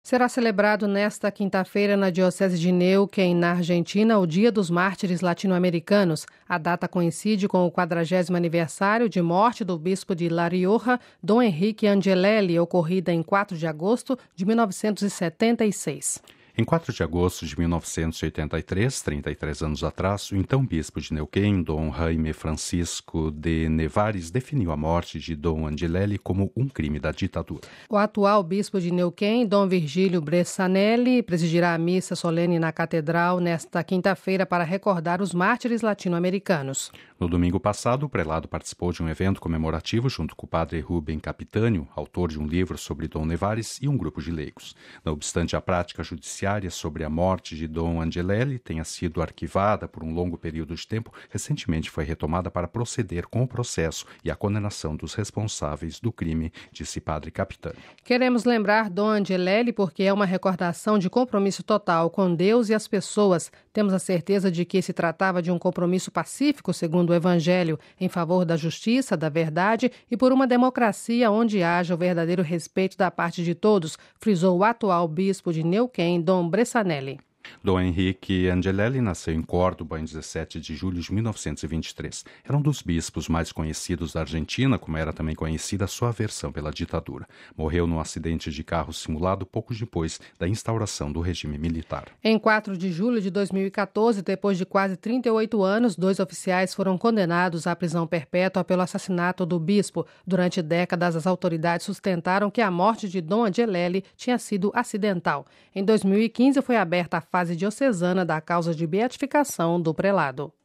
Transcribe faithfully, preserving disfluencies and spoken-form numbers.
Será celebrado nesta quinta-feira na Diocese de Neuquén, na Argentina, o Dia dos Mártires Latino-Americanos. A data coincide com o quadragésimo aniversário de morte do bispo de La Rioja, Dom Henrique Angelelli, ocorrida em quatro de agosto de mil novecentos e setenta e seis. Em quatro de agosto de mil novecentos e oitenta e três, trinta e três anos atrás, o então bispo de Neuquén, Dom Jaime Francisco de Nevares, definiu a morte de Dom Angelelli como um crime da ditadura. O atual bispo de Neuquén, Dom Virgílio Bressanelli, presidirá a missa solene na catedral nesta quinta-feira para recordar os mártires latino-americanos. No domingo passado, o prelado participou de um evento comemorativo junto com o padre Rubem Capitânio, autor de um livro sobre Dom Nevares, e um grupo de leigos. Não obstante a prática judiciária sobre a morte de Dom Angelelli tenha sido arquivada por um longo período de tempo, recentemente foi retomada para proceder com o processo e a condenação dos responsáveis do crime, disse padre Capitânio. Queremos lembrar Dom Angelelli porque é uma recordação de compromisso total com Deus e as pessoas. Temos a certeza de que se tratava de um compromisso pacífico, segundo o Evangelho, em favor da justiça, da verdade e por uma democracia onde haja o verdadeiro respeito da parte de todos, frisou o atual bispo de Neuquén, Dom Bressanelli. Dom Henrique Angelelli nasceu em Córdoba em dezessete de julho de mil novecentos e vinte e três. Era um dos bispos mais conhecidos da Argentina, como era também conhecida a sua aversão pela ditadura. Morreu num acidente de carro simulado pouco depois da instauração do regime militar. Em quatro de julho de dois mil e catorze, depois de quase trinta e oito anos, dois oficiais foram condenados à prisão perpétua pelo assassinato do bispo. Durante décadas, as autoridades sustentaram que a morte de Dom Angelelli tinha sido acidental. Em dois mil e quinze, foi aberta a fase diocesana da causa de beatificação do prelado.